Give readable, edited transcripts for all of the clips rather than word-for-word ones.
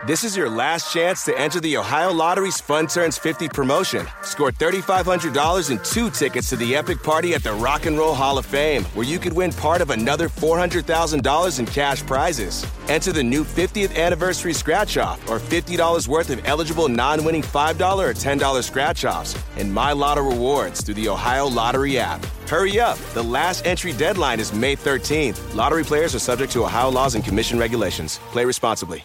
This is your last chance to enter the Ohio Lottery's Fun Turns 50 promotion. Score $3,500 and 2 tickets to the epic party at the Rock and Roll Hall of Fame, where you could win part of another $400,000 in cash prizes. Enter the new 50th anniversary scratch-off or $50 worth of eligible non-winning $5 or $10 scratch-offs and My Lotto rewards through the Ohio Lottery app. Hurry up. The last entry deadline is May 13th. Lottery players are subject to Ohio laws and commission regulations. Play responsibly.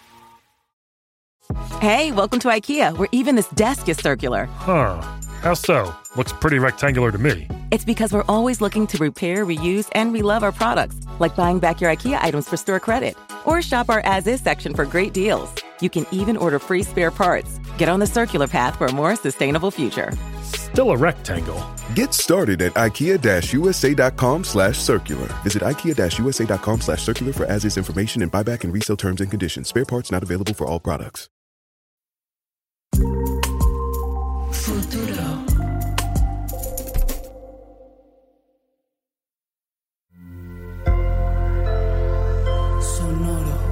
Hey, welcome to IKEA, where even this desk is circular. Huh. How so? Looks pretty rectangular to me. It's because we're always looking to repair, reuse, and relove our products, like buying back your IKEA items for store credit. Or shop our as-is section for great deals. You can even order free spare parts. Get on the circular path for a more sustainable future. Still a rectangle. Get started at IKEA-USA.com/circular. Visit IKEA-USA.com/circular for as-is information and buyback and resale terms and conditions. Spare parts not available for all products. Futuro. Sonoro.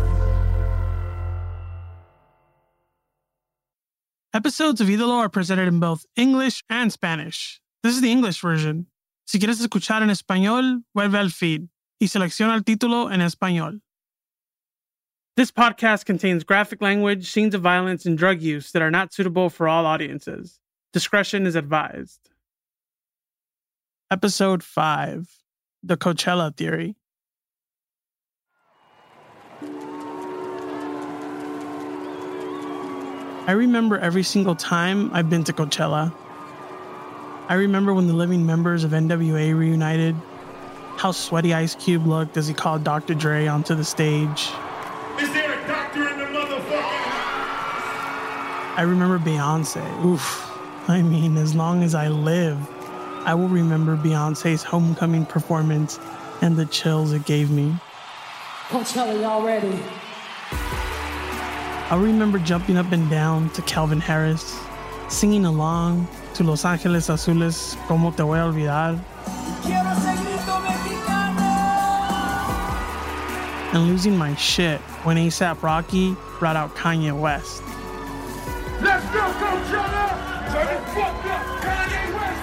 Episodes of Ídolo are presented in both English and Spanish. This is the English version. Si quieres escuchar en español, vuelve al feed y selecciona el título en español. This podcast contains graphic language, scenes of violence, and drug use that are not suitable for all audiences. Discretion is advised. Episode 5, The Coachella Theory. I remember every single time I've been to Coachella. I remember when the living members of NWA reunited, how sweaty Ice Cube looked as he called Dr. Dre onto the stage. Is there a doctor in the motherfucker? I remember Beyonce. Oof. I mean, as long as I live, I will remember Beyonce's homecoming performance and the chills it gave me. Coachella, y'all ready? I'll remember jumping up and down to Calvin Harris, singing along to Los Ángeles Azules, Como Te Voy a Olvidar, and losing my shit when A$AP Rocky brought out Kanye West. Let's go, Coachella! Turn the fuck up, Kanye West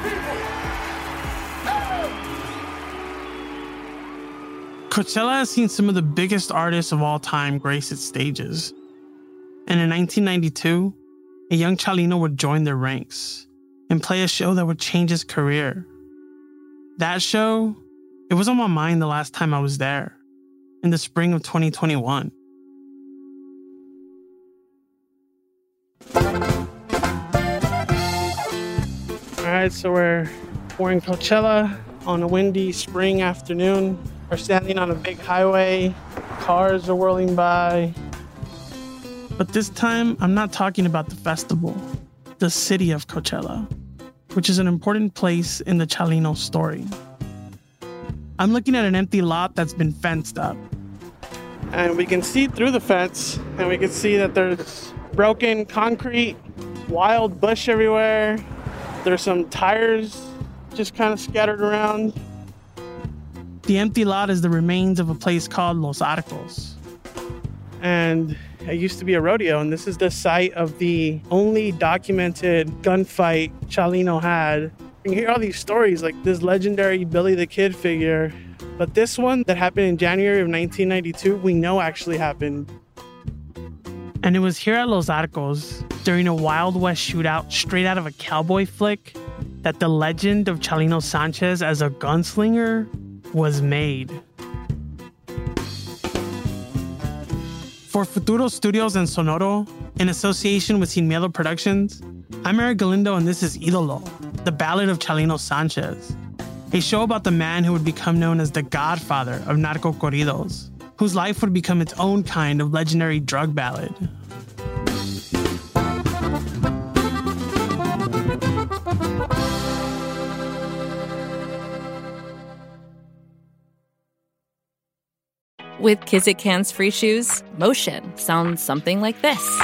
people! Coachella has seen some of the biggest artists of all time grace its stages. And in 1992, a young Chalino would join their ranks and play a show that would change his career. That show, it was on my mind the last time I was there, in the spring of 2021. Alright, so we're in Coachella on a windy spring afternoon. We're standing on a big highway, cars are whirling by. But this time, I'm not talking about the festival, the city of Coachella, which is an important place in the Chalino story. I'm looking at an empty lot that's been fenced up. And we can see through the fence, and we can see that there's broken concrete, wild bush everywhere. There's some tires just kind of scattered around. The empty lot is the remains of a place called Los Arcos. And it used to be a rodeo, and this is the site of the only documented gunfight Chalino had. You hear all these stories like this legendary Billy the Kid figure, but this one that happened in January of 1992, we know actually happened. And it was here at Los Arcos, during a Wild West shootout straight out of a cowboy flick, that the legend of Chalino Sanchez as a gunslinger was made. For Futuro Studios and Sonoro, in association with Sin Miedo Productions, I'm Eric Galindo, and this is Ídolo, the Ballad of Chalino Sanchez, a show about the man who would become known as the godfather of narco corridos, whose life would become its own kind of legendary drug ballad. With Kizik Hands Free Shoes, motion sounds something like this.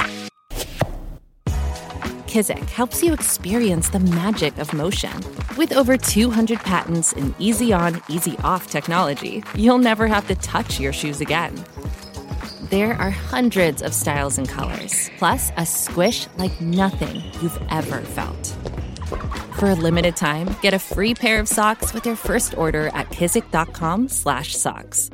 Kizik helps you experience the magic of motion. With over 200 patents and easy-on, easy-off technology, you'll never have to touch your shoes again. There are hundreds of styles and colors, plus a squish like nothing you've ever felt. For a limited time, get a free pair of socks with your first order at kizik.com/socks.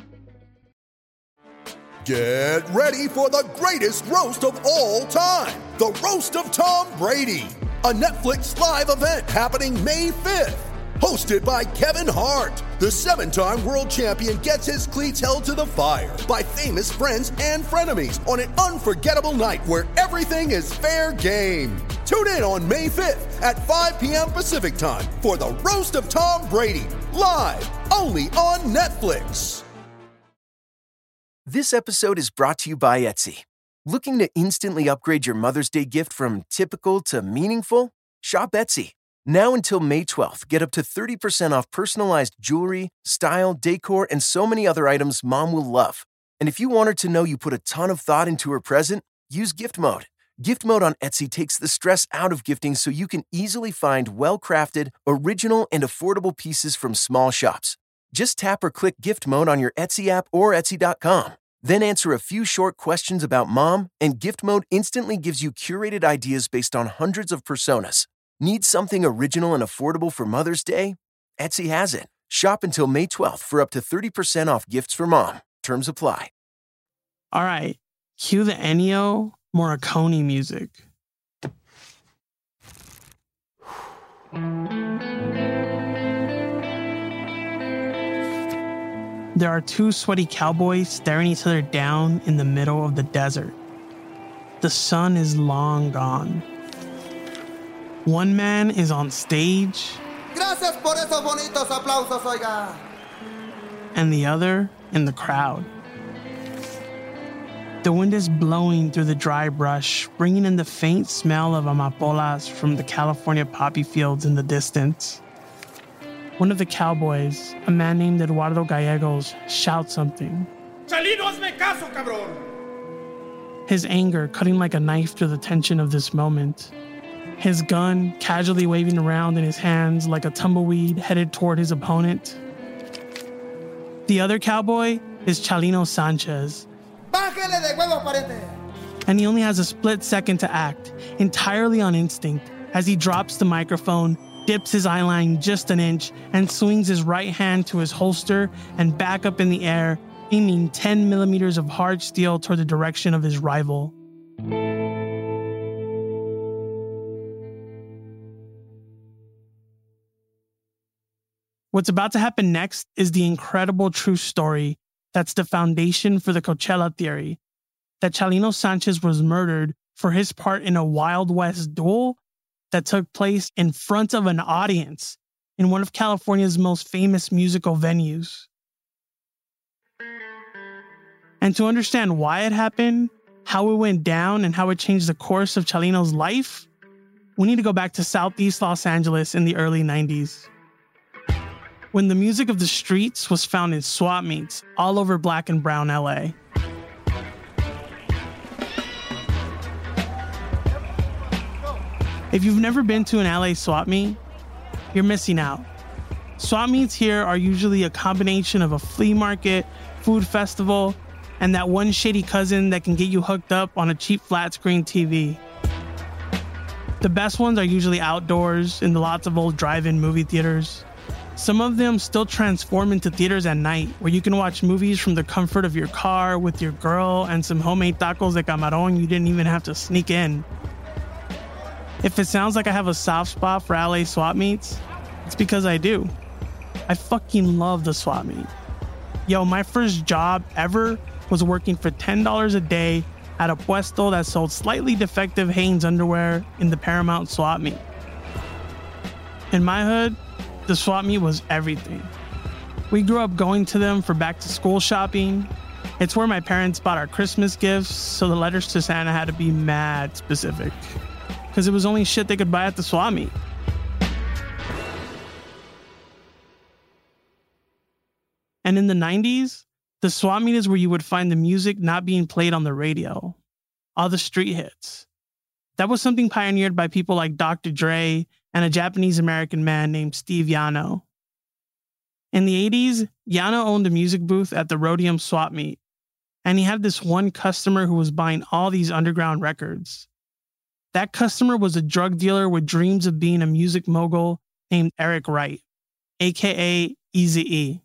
Get ready for the greatest roast of all time, the Roast of Tom Brady, a Netflix live event happening May 5th. Hosted by Kevin Hart, the 7-time world champion gets his cleats held to the fire by famous friends and frenemies on an unforgettable night where everything is fair game. Tune in on May 5th at 5 p.m. Pacific time for the Roast of Tom Brady, live only on Netflix. This episode is brought to you by Etsy. Looking to instantly upgrade your Mother's Day gift from typical to meaningful? Shop Etsy. Now until May 12th, get up to 30% off personalized jewelry, style, decor, and so many other items Mom will love. And if you want her to know you put a ton of thought into her present, use Gift Mode. Gift Mode on Etsy takes the stress out of gifting so you can easily find well-crafted, original, and affordable pieces from small shops. Just tap or click Gift Mode on your Etsy app or Etsy.com. Then answer a few short questions about Mom, and Gift Mode instantly gives you curated ideas based on hundreds of personas. Need something original and affordable for Mother's Day? Etsy has it. Shop until May 12th for up to 30% off gifts for Mom. Terms apply. All right, cue the Ennio Morricone music. There are two sweaty cowboys staring each other down in the middle of the desert. The sun is long gone. One man is on stage. Gracias por esos bonitos aplausos, oiga. And the other in the crowd. The wind is blowing through the dry brush, bringing in the faint smell of amapolas from the California poppy fields in the distance. One of the cowboys, a man named Eduardo Gallegos, shouts something. Chalino, hazme caso, cabrón! His anger cutting like a knife through the tension of this moment. His gun casually waving around in his hands like a tumbleweed headed toward his opponent. The other cowboy is Chalino Sanchez. Bájale de huevos, pariente! And he only has a split second to act, entirely on instinct, as he drops the microphone, dips his eyeline just an inch, and swings his right hand to his holster and back up in the air, aiming 10 millimeters of hard steel toward the direction of his rival. What's about to happen next is the incredible true story that's the foundation for the Coachella theory, that Chalino Sanchez was murdered for his part in a Wild West duel that took place in front of an audience in one of California's most famous musical venues. And to understand why it happened, how it went down, and how it changed the course of Chalino's life, we need to go back to Southeast Los Angeles in the early 90s. When the music of the streets was found in swap meets all over Black and Brown LA. If you've never been to an LA swap meet, you're missing out. Swap meets here are usually a combination of a flea market, food festival, and that one shady cousin that can get you hooked up on a cheap flat screen TV. The best ones are usually outdoors in the lots of old drive-in movie theaters. Some of them still transform into theaters at night, where you can watch movies from the comfort of your car with your girl and some homemade tacos de camarón you didn't even have to sneak in. If it sounds like I have a soft spot for LA swap meets, it's because I do. I fucking love the swap meet. Yo, my first job ever was working for $10 a day at a puesto that sold slightly defective Hanes underwear in the Paramount swap meet. In my hood, the swap meet was everything. We grew up going to them for back to school shopping. It's where my parents bought our Christmas gifts, so the letters to Santa had to be mad specific, because it was only shit they could buy at the swap meet. And in the 90s, the swap meet is where you would find the music not being played on the radio, all the street hits. That was something pioneered by people like Dr. Dre and a Japanese-American man named Steve Yano. In the 80s, Yano owned a music booth at the Rhodium Swap Meet, And he had this one customer who was buying all these underground records. That customer was a drug dealer with dreams of being a music mogul named Eric Wright, aka Eazy-E.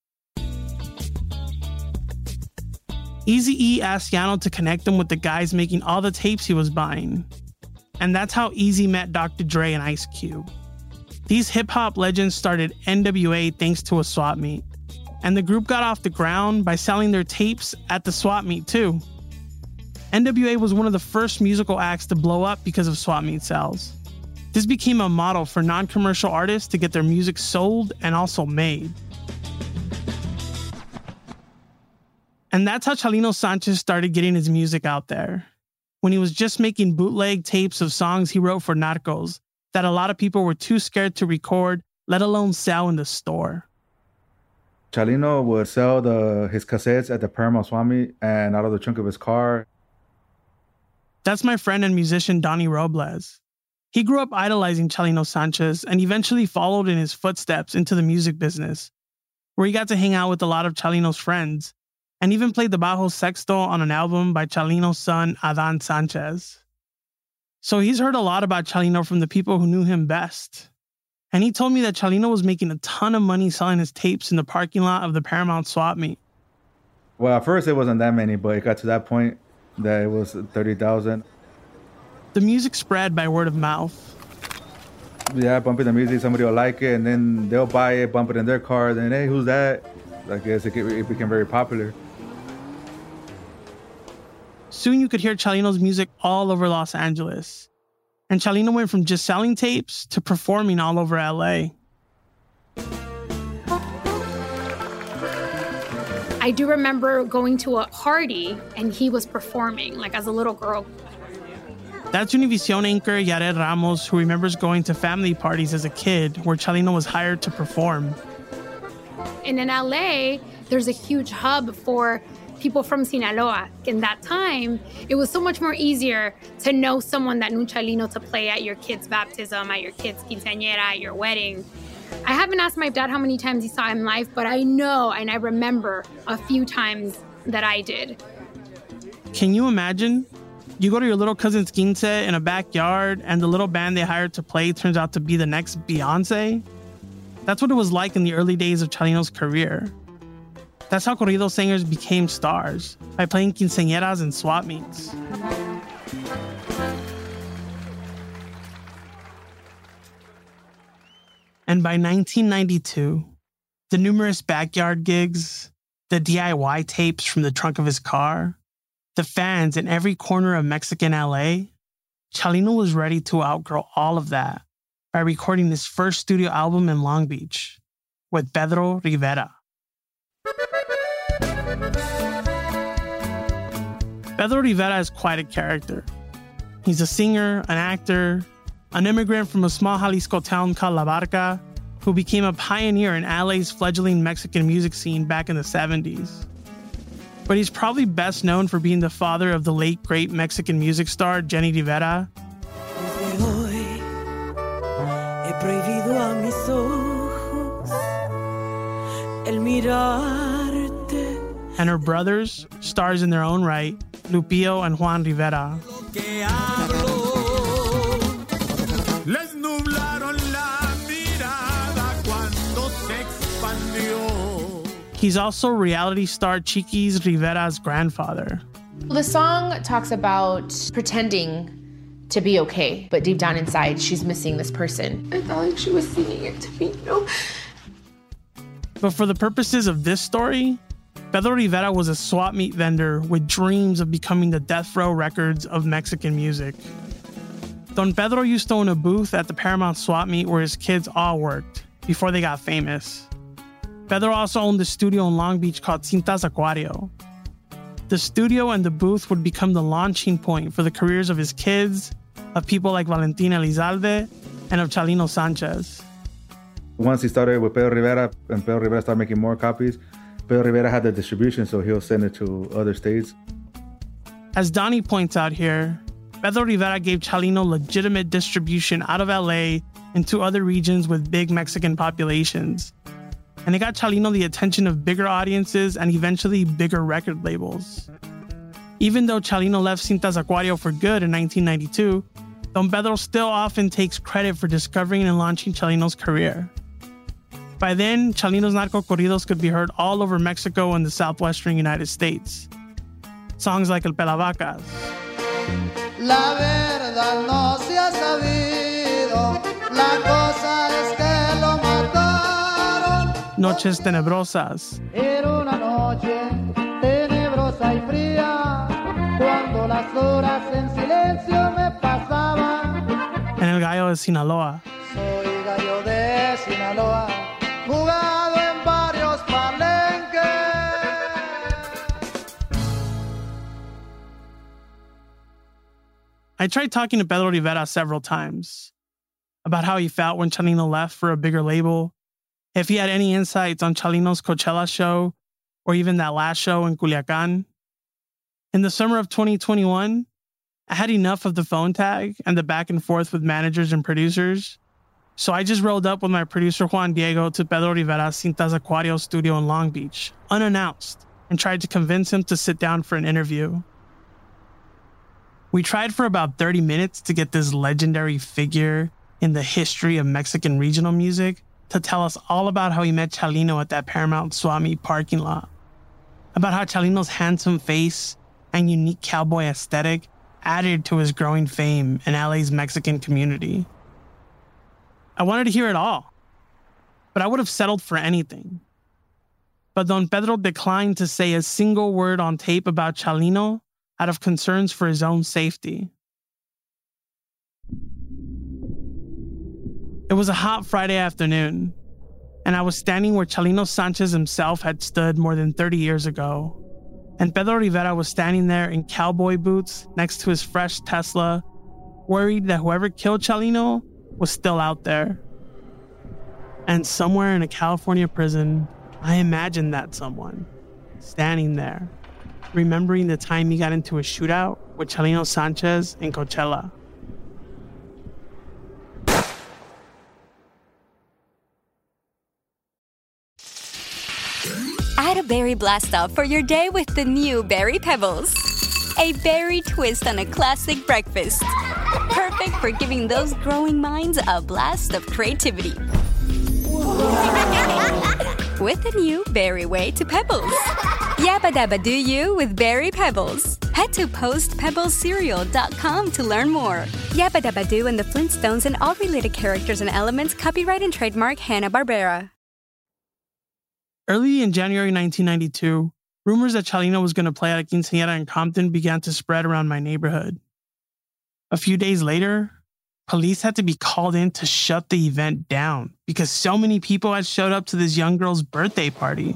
Eazy-E asked Yano to connect him with the guys making all the tapes he was buying. And that's how Eazy met Dr. Dre and Ice Cube. These hip-hop legends started NWA thanks to a swap meet. And the group got off the ground by selling their tapes at the swap meet too. NWA was one of the first musical acts to blow up because of swap meet sales. This became a model for non-commercial artists to get their music sold and also made. And that's how Chalino Sanchez started getting his music out there. When he was just making bootleg tapes of songs he wrote for Narcos that a lot of people were too scared to record, let alone sell in the store. Chalino would sell his cassettes at the Paramount swap meet and out of the trunk of his car. That's my friend and musician Donnie Robles. He grew up idolizing Chalino Sanchez and eventually followed in his footsteps into the music business, where he got to hang out with a lot of Chalino's friends, and even played the bajo sexto on an album by Chalino's son, Adan Sanchez. So he's heard a lot about Chalino from the people who knew him best. And he told me that Chalino was making a ton of money selling his tapes in the parking lot of the Paramount swap meet. Well, at first it wasn't that many, but it got to that point that it was 30,000. The music spread by word of mouth. Yeah, bumping the music, somebody will like it, and then they'll buy it, bump it in their car, then, hey, who's that? I guess it became very popular. Soon you could hear Chalino's music all over Los Angeles. And Chalino went from just selling tapes to performing all over LA. I do remember going to a party and he was performing, like as a little girl. That's Univision anchor Yared Ramos, who remembers going to family parties as a kid where Chalino was hired to perform. And in LA, there's a huge hub for people from Sinaloa. In that time, it was so much more easier to know someone that knew Chalino to play at your kid's baptism, at your kid's quinceañera, at your wedding. I haven't asked my dad how many times he saw him live, but I know and I remember a few times that I did. Can you imagine? You go to your little cousin's quince in a backyard and the little band they hired to play turns out to be the next Beyonce? That's what it was like in the early days of Chalino's career. That's how corrido singers became stars, by playing quinceañeras and swap meets. And by 1992, the numerous backyard gigs, the DIY tapes from the trunk of his car, the fans in every corner of Mexican LA, Chalino was ready to outgrow all of that by recording his first studio album in Long Beach with Pedro Rivera. Pedro Rivera is quite a character. He's a singer, an actor, an immigrant from a small Jalisco town called La Barca, who became a pioneer in LA's fledgling Mexican music scene back in the 70s. But he's probably best known for being the father of the late great Mexican music star Jenny Rivera. And her brothers, stars in their own right, Lupillo and Juan Rivera. He's also reality star Chiquis Rivera's grandfather. The song talks about pretending to be okay, but deep down inside, she's missing this person. I felt like she was singing it to me, you know? But for the purposes of this story, Pedro Rivera was a swap meet vendor with dreams of becoming the Death Row Records of Mexican music. Don Pedro used to own a booth at the Paramount swap meet where his kids all worked before they got famous. Pedro also owned a studio in Long Beach called Cintas Aquario. The studio and the booth would become the launching point for the careers of his kids, of people like Valentin Elizalde, and of Chalino Sanchez. Once he started with Pedro Rivera, and Pedro Rivera started making more copies, Pedro Rivera had the distribution, so he'll send it to other states. As Donnie points out here, Pedro Rivera gave Chalino legitimate distribution out of LA into other regions with big Mexican populations. and it got Chalino the attention of bigger audiences and eventually bigger record labels. Even though Chalino left Cintas Acuario for good in 1992, Don Pedro still often takes credit for discovering and launching Chalino's career. By then, Chalino's narco corridos could be heard all over Mexico and the southwestern United States. Songs like El Pelavacas, La verdad no se ha sabido, la cosa es que lo mataron. Noches Tenebrosas, Era una noche tenebrosa y fría, cuando las horas en silencio me pasaban. and El Gallo de Sinaloa. Soy gallo de Sinaloa, jugado en varios palenques. I tried talking to Pedro Rivera several times about how he felt when Chalino left for a bigger label, if he had any insights on Chalino's Coachella show, or even that last show in Culiacan. In the summer of 2021, I had enough of the phone tag and the back and forth with managers and producers, so I just rolled up with my producer Juan Diego to Pedro Rivera's Cintas Acuario studio in Long Beach, unannounced, and tried to convince him to sit down for an interview. We tried for about 30 minutes to get this legendary figure in the history of Mexican regional music to tell us all about how he met Chalino at that Paramount Swami parking lot, about how Chalino's handsome face and unique cowboy aesthetic added to his growing fame in LA's Mexican community. I wanted to hear it all, but I would have settled for anything. But Don Pedro declined to say a single word on tape about Chalino out of concerns for his own safety. It was a hot Friday afternoon, and I was standing where Chalino Sanchez himself had stood more than 30 years ago. And Pedro Rivera was standing there in cowboy boots next to his fresh Tesla, worried that whoever killed Chalino was still out there. And somewhere in a California prison, I imagined that someone standing there, remembering the time he got into a shootout with Chalino Sanchez in Coachella. Add a berry blast off for your day with the new Berry Pebbles. A berry twist on a classic breakfast. Perfect for giving those growing minds a blast of creativity. With the new Berry Way to Pebbles. Yabba dabba do you with Berry Pebbles. Head to postpebblescereal.com to learn more. Yabba dabba do and the Flintstones and all related characters and elements copyright and trademark Hanna-Barbera. Early in January 1992, rumors that Chalino was going to play at a quinceañera in Compton began to spread around my neighborhood. A few days later, police had to be called in to shut the event down because so many people had showed up to this young girl's birthday party.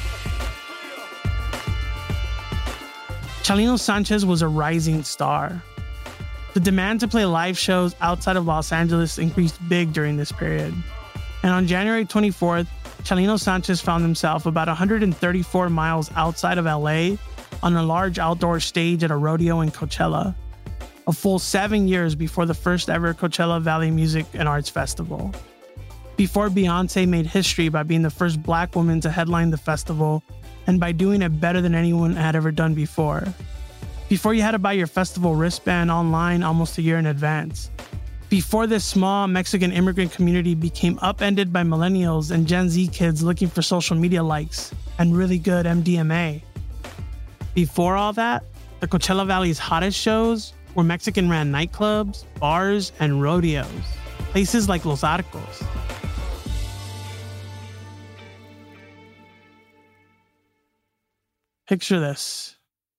Chalino Sanchez was a rising star. The demand to play live shows outside of Los Angeles increased big during this period. And on January 24th, Chalino Sanchez found himself about 134 miles outside of LA on a large outdoor stage at a rodeo in Coachella, a full 7 years before the first ever Coachella Valley Music and Arts Festival. Before Beyoncé made history by being the first Black woman to headline the festival and by doing it better than anyone had ever done before. Before you had to buy your festival wristband online almost a year in advance. Before this small Mexican immigrant community became upended by millennials and Gen Z kids looking for social media likes and really good MDMA. Before all that, the Coachella Valley's hottest shows were Mexican-ran nightclubs, bars, and rodeos, places like Los Arcos. Picture this.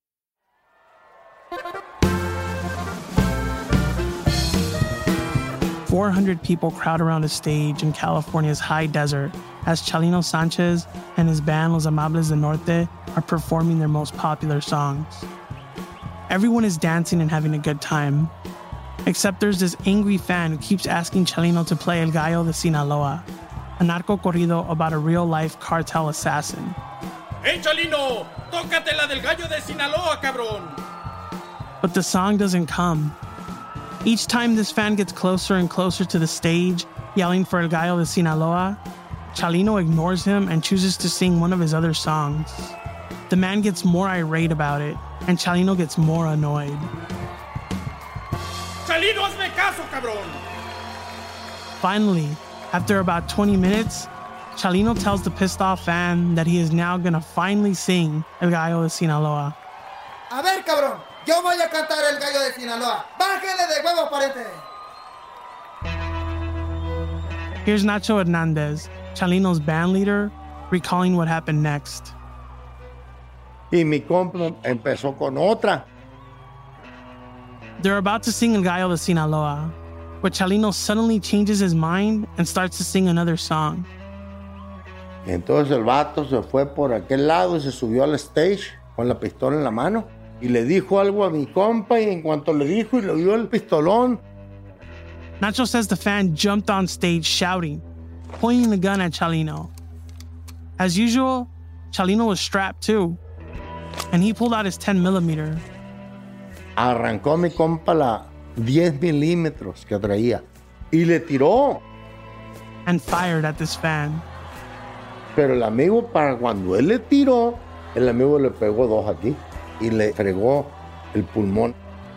400 people crowd around a stage in California's high desert as Chalino Sanchez and his band Los Amables del Norte are performing their most popular songs. Everyone is dancing and having a good time, except there's this angry fan who keeps asking Chalino to play El Gallo de Sinaloa, a narco corrido about a real-life cartel assassin. ¡Hey, Chalino! ¡Tócate la del Gallo de Sinaloa, cabrón! But the song doesn't come. Each time this fan gets closer and closer to the stage, yelling for El Gallo de Sinaloa, Chalino ignores him and chooses to sing one of his other songs. The man gets more irate about it, and Chalino gets more annoyed. Chalino, hazme caso, cabrón! Finally, after about 20 minutes, Chalino tells the pissed off fan that he is now gonna finally sing El Gallo de Sinaloa. A ver, cabrón, yo voy a cantar El Gallo de Sinaloa. Bájale de huevo, pariente. Here's Nacho Hernandez, Chalino's band leader, recalling what happened next. Y mi compa empezó con otra. They're about to sing El Gallo de Sinaloa, but Chalino suddenly changes his mind and starts to sing another song. Entonces el vato se fue por aquel lado y se subió al stage con la pistola en la mano y le dijo algo a mi compa, y en cuanto le dijo y le dio el pistolón. Nacho says the fan jumped on stage shouting, pointing the gun at Chalino. As usual, Chalino was strapped too, and he pulled out his 10mm. Arrancó mi compa la 10 milímetros que traía y le tiró. And fired at this fan. Pero el amigo, para cuando él le tiró, el amigo le pegó dos aquí y le fregó el pulmón.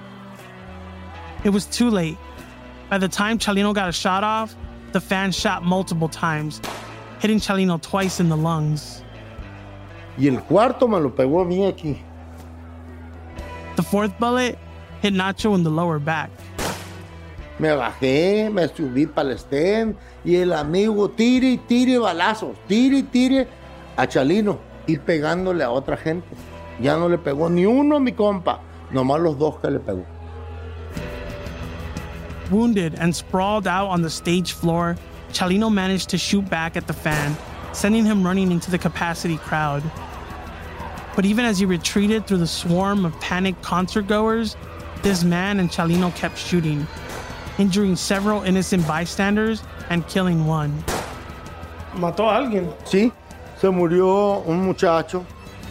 It was too late. By the time Chalino got a shot off, the fan shot multiple times, hitting Chalino twice in the lungs. Y el cuarto me lo pegó a mí aquí. The fourth bullet hit Nacho in the lower back. Me bajé, me subí para el stand y el amigo tire y tire balazos, tire y tire a Chalino y pegándole a otra gente. Ya no le pegó ni uno a mi compa, nomás los dos que le pegó. Wounded and sprawled out on the stage floor, Chalino managed to shoot back at the fan, sending him running into the capacity crowd. But even as he retreated through the swarm of panicked concertgoers, this man and Chalino kept shooting, injuring several innocent bystanders and killing one. ¿Mató a alguien? Sí, se murió un muchacho.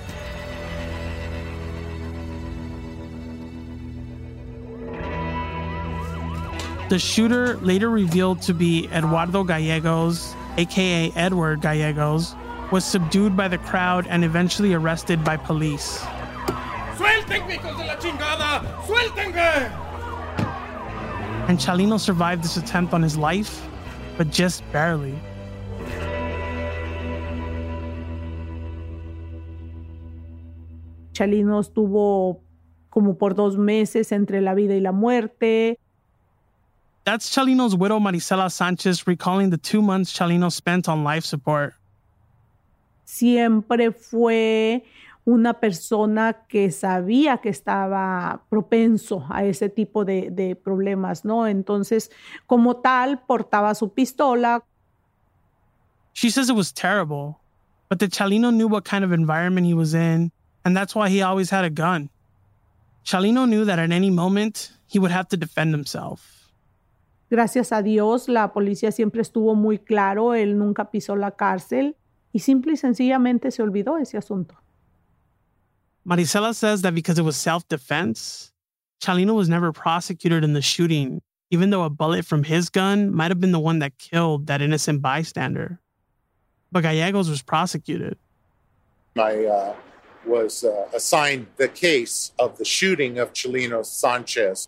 The shooter, later revealed to be Eduardo Gallegos, aka Edward Gallegos, was subdued by the crowd and eventually arrested by police. ¡Suéltenme, hijos de la chingada! ¡Suéltenme! And Chalino survived this attempt on his life, but just barely. Chalino estuvo como por 2 meses entre la vida y la muerte. That's Chalino's widow, Marisela Sanchez, recalling the 2 months Chalino spent on life support. Siempre fue una persona que sabía que estaba propenso a ese tipo de problemas, ¿no? Entonces, como tal, portaba su pistola. She says it was terrible, but that Chalino knew what kind of environment he was in, and that's why he always had a gun. Chalino knew that at any moment, he would have to defend himself. Gracias a Dios, la policía siempre estuvo muy claro, él nunca pisó la cárcel y simple y sencillamente se olvidó ese asunto. Marisela says that because it was self-defense, Chalino was never prosecuted in the shooting, even though a bullet from his gun might have been the one that killed that innocent bystander. But Gallegos was prosecuted. I was assigned the case of the shooting of Chalino Sanchez.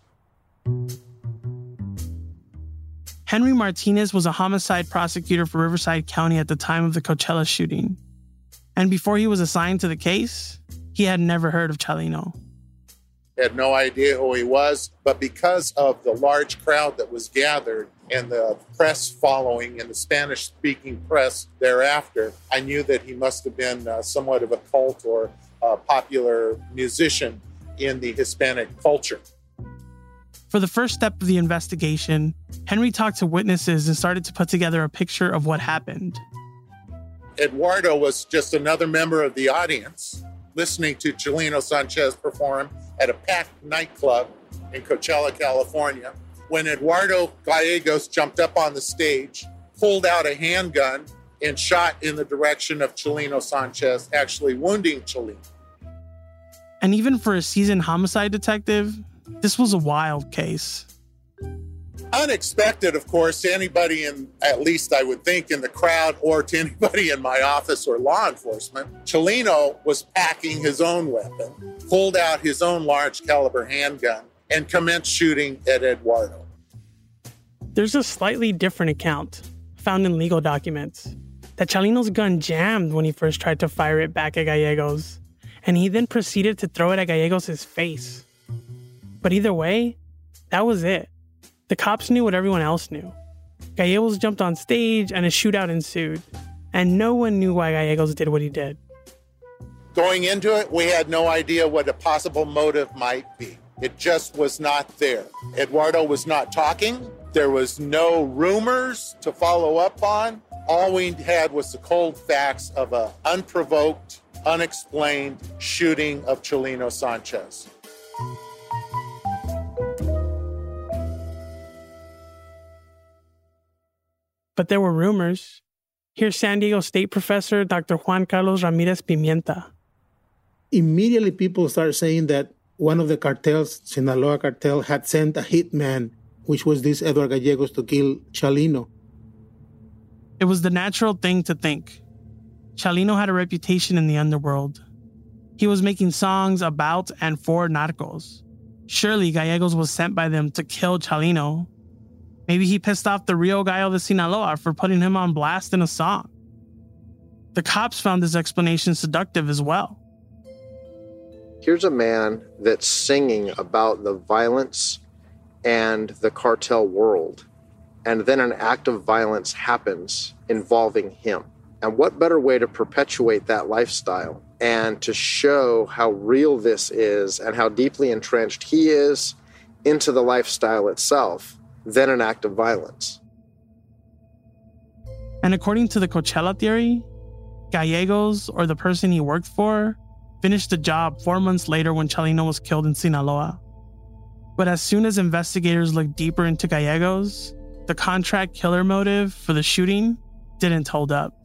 Henry Martinez was a homicide prosecutor for Riverside County at the time of the Coachella shooting. And before he was assigned to the case, he had never heard of Chalino. Had no idea who he was, but because of the large crowd that was gathered and the press following and the Spanish-speaking press thereafter, I knew that he must have been somewhat of a cult or a popular musician in the Hispanic culture. For the first step of the investigation, Henry talked to witnesses and started to put together a picture of what happened. Eduardo was just another member of the audience listening to Chalino Sanchez perform at a packed nightclub in Coachella, California, when Eduardo Gallegos jumped up on the stage, pulled out a handgun, and shot in the direction of Chalino Sanchez, actually wounding Chalino. And even for a seasoned homicide detective, this was a wild case. Unexpected, of course, to anybody at least I would think, in the crowd or to anybody in my office or law enforcement, Chelino was packing his own weapon, pulled out his own large caliber handgun, and commenced shooting at Eduardo. There's a slightly different account found in legal documents that Chelino's gun jammed when he first tried to fire it back at Gallegos, and he then proceeded to throw it at Gallegos' face. But either way, that was it. The cops knew what everyone else knew. Gallegos jumped on stage and a shootout ensued, and no one knew why Gallegos did what he did. Going into it, we had no idea what a possible motive might be. It just was not there. Eduardo was not talking. There was no rumors to follow up on. All we had was the cold facts of an unprovoked, unexplained shooting of Chelino Sanchez. But there were rumors. Here's San Diego State professor Dr. Juan Carlos Ramirez Pimienta. Immediately people started saying that one of the cartels, Sinaloa cartel, had sent a hitman, which was this Edward Gallegos, to kill Chelino. It was the natural thing to think. Chelino had a reputation in the underworld. He was making songs about and for narcos. Surely Gallegos was sent by them to kill Chelino. Maybe he pissed off the Rio Gallo de Sinaloa for putting him on blast in a song. The cops found this explanation seductive as well. Here's a man that's singing about the violence and the cartel world, and then an act of violence happens involving him. And what better way to perpetuate that lifestyle and to show how real this is and how deeply entrenched he is into the lifestyle itself than an act of violence. And according to the Coachella theory, Gallegos, or the person he worked for, finished the job 4 months later when Chelino was killed in Sinaloa. But as soon as investigators looked deeper into Gallegos, the contract killer motive for the shooting didn't hold up.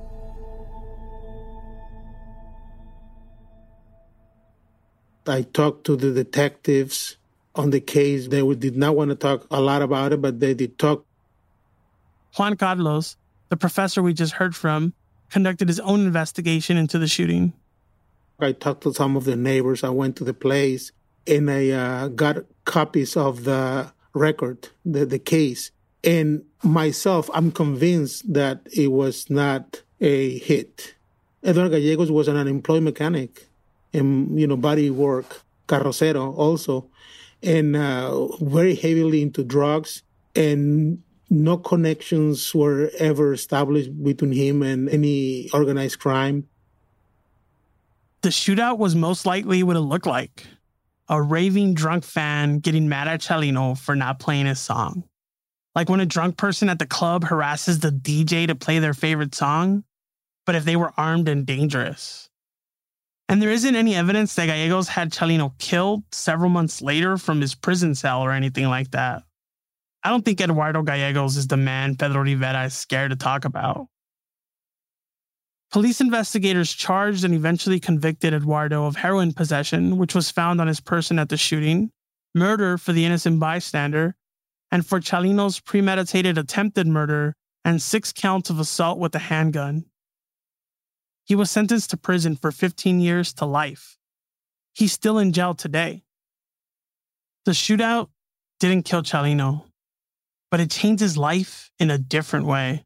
I talked to the detectives on the case. They did not want to talk a lot about it, but they did talk. Juan Carlos, the professor we just heard from, conducted his own investigation into the shooting. I talked to some of the neighbors. I went to the place and I got copies of the record, the case. And myself, I'm convinced that it was not a hit. Eduardo Gallegos was an unemployed mechanic and, body work, carrocero also, and very heavily into drugs, and no connections were ever established between him and any organized crime. The shootout was most likely what it looked like. A raving drunk fan getting mad at Chelino for not playing his song. Like when a drunk person at the club harasses the DJ to play their favorite song, but if they were armed and dangerous. And there isn't any evidence that Gallegos had Chelino killed several months later from his prison cell or anything like that. I don't think Eduardo Gallegos is the man Pedro Rivera is scared to talk about. Police investigators charged and eventually convicted Eduardo of heroin possession, which was found on his person at the shooting, murder for the innocent bystander, and for Chelino's premeditated attempted murder and 6 counts of assault with a handgun. He was sentenced to prison for 15 years to life. He's still in jail today. The shootout didn't kill Chelino, but it changed his life in a different way.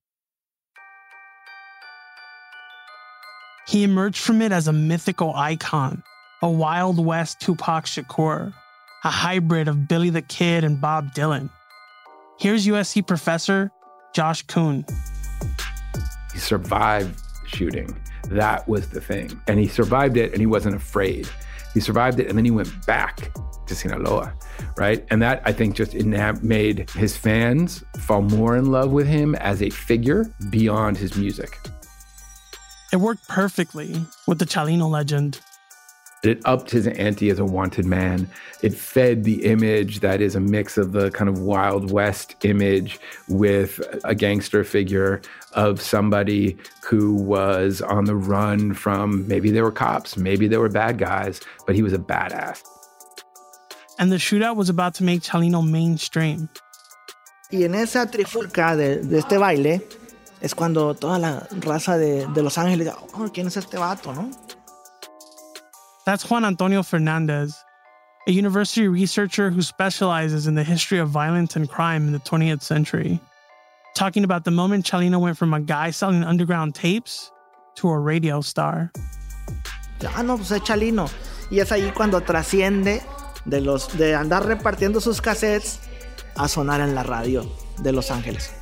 He emerged from it as a mythical icon, a Wild West Tupac Shakur, a hybrid of Billy the Kid and Bob Dylan. Here's USC professor Josh Kuhn. He survived shooting. That was the thing. And he survived it and he wasn't afraid. He survived it and then he went back to Sinaloa, right? And that, I think, just made his fans fall more in love with him as a figure beyond his music. It worked perfectly with the Chelino legend. It upped his ante as a wanted man. It fed the image that is a mix of the kind of Wild West image with a gangster figure of somebody who was on the run from, maybe they were cops, maybe they were bad guys, but he was a badass. And the shootout was about to make Chelino mainstream. Y en esa trifulca de este baile es cuando toda la raza de Los Ángeles, oh, ¿quién es este vato, no? That's Juan Antonio Fernandez, a university researcher who specializes in the history of violence and crime in the 20th century, talking about the moment Chalino went from a guy selling underground tapes to a radio star. No, pues es Chalino. Y es ahí cuando trasciende de andar repartiendo sus cassettes a sonar en la radio de Los Ángeles.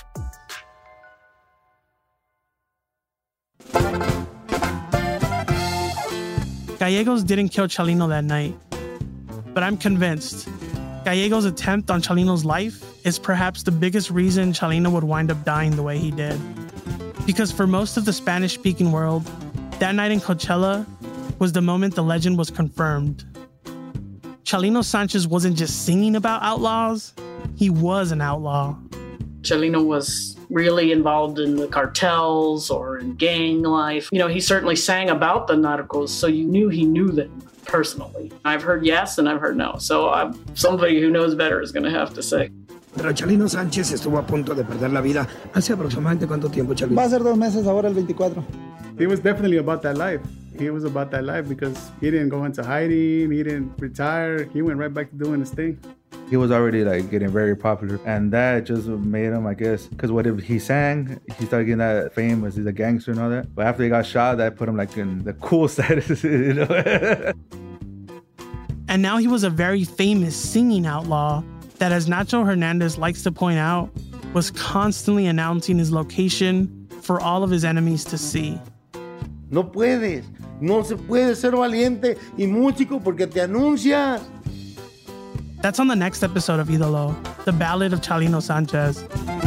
Gallegos didn't kill Chalino that night, but I'm convinced Gallegos' attempt on Chalino's life is perhaps the biggest reason Chalino would wind up dying the way he did. Because for most of the Spanish-speaking world, that night in Coachella was the moment the legend was confirmed. Chalino Sanchez wasn't just singing about outlaws, he was an outlaw. Chalino was really involved in the cartels or in gang life. You know, he certainly sang about the narcos, so you knew he knew them personally. I've heard yes and I've heard no, so somebody who knows better is going to have to say. Pero Chalino Sánchez estuvo a punto de perder la vida hace aproximadamente ¿cuánto tiempo, Chalino? Va a ser 2 meses ahora el 24. He was definitely about that life. He was about that life because he didn't go into hiding, he didn't retire, he went right back to doing his thing. He was already like getting very popular, and that just made him, I guess, because what if he sang, he started getting that fame as he's a gangster and all that. But after he got shot, that put him like in the cool status, you know. And now he was a very famous singing outlaw that, as Nacho Hernandez likes to point out, was constantly announcing his location for all of his enemies to see. No se puede ser valiente y músico porque te anuncias. That's on the next episode of Idolo, the Ballad of Chalino Sanchez.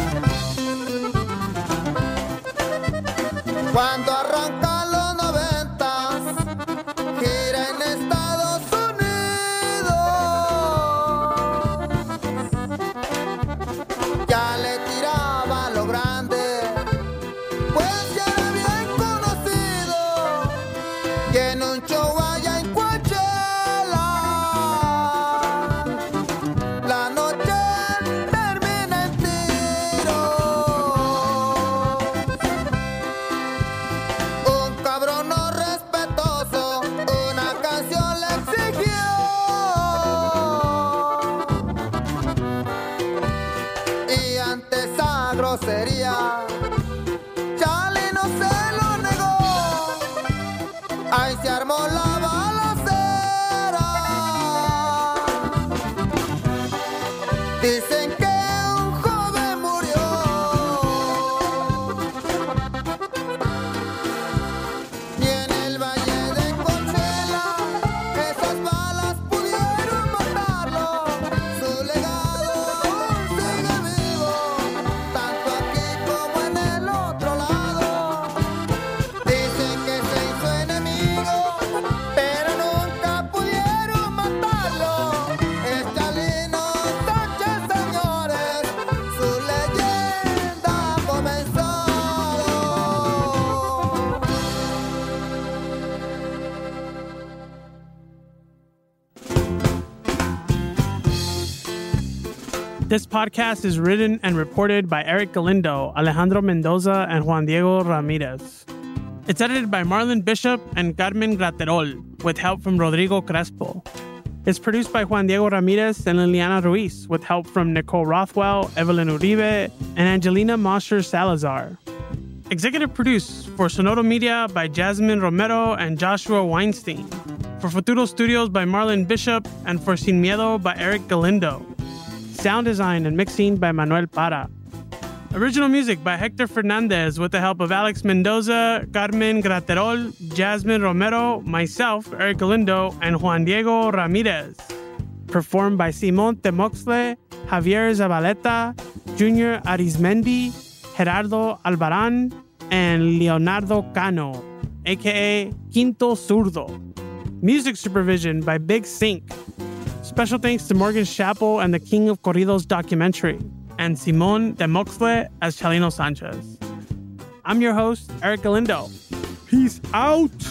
Cuando arrancan los 90s, gira en Estados Unidos. Ya le tiraba lo grande, pues ya era bien conocido. Y en un show allá en Coachella, la noche termina en tiro. Un cabrón no respetuoso, una canción le exigió. Y ante esa grosería, Chalino se lo negó. Ahí se armó la balacera. Dicen que un joven murió. Y en el valle de Coachella, esas balas pudieron matarlo. Su legado aún sigue vivo, tanto aquí como en el otro lado. Dicen que se hizo enemigo, pero nunca pudieron matarlo. Es Chalino Sánchez, señores, su leyenda comenzó. This podcast is written and reported by Eric Galindo, Alejandro Mendoza, and Juan Diego Ramirez. It's edited by Marlon Bishop and Carmen Graterol, with help from Rodrigo Crespo. It's produced by Juan Diego Ramirez and Liliana Ruiz, with help from Nicole Rothwell, Evelyn Uribe, and Angelina Mosher Salazar. Executive produced for Sonoro Media by Jasmine Romero and Joshua Weinstein. For Futuro Studios by Marlon Bishop, and for Sin Miedo by Eric Galindo. Sound design and mixing by Manuel Para. Original music by Hector Fernandez with the help of Alex Mendoza, Carmen Graterol, Jasmine Romero, myself, Eric Galindo, and Juan Diego Ramirez. Performed by Simon Temoxle, Javier Zabaleta, Junior Arizmendi, Gerardo Albaran, and Leonardo Cano, aka Quinto Zurdo. Music supervision by Big Sync. Special thanks to Morgan Chappell and the King of Corridos documentary, and Simon Temoxle as Chalino Sanchez. I'm your host, Eric Galindo. Peace out!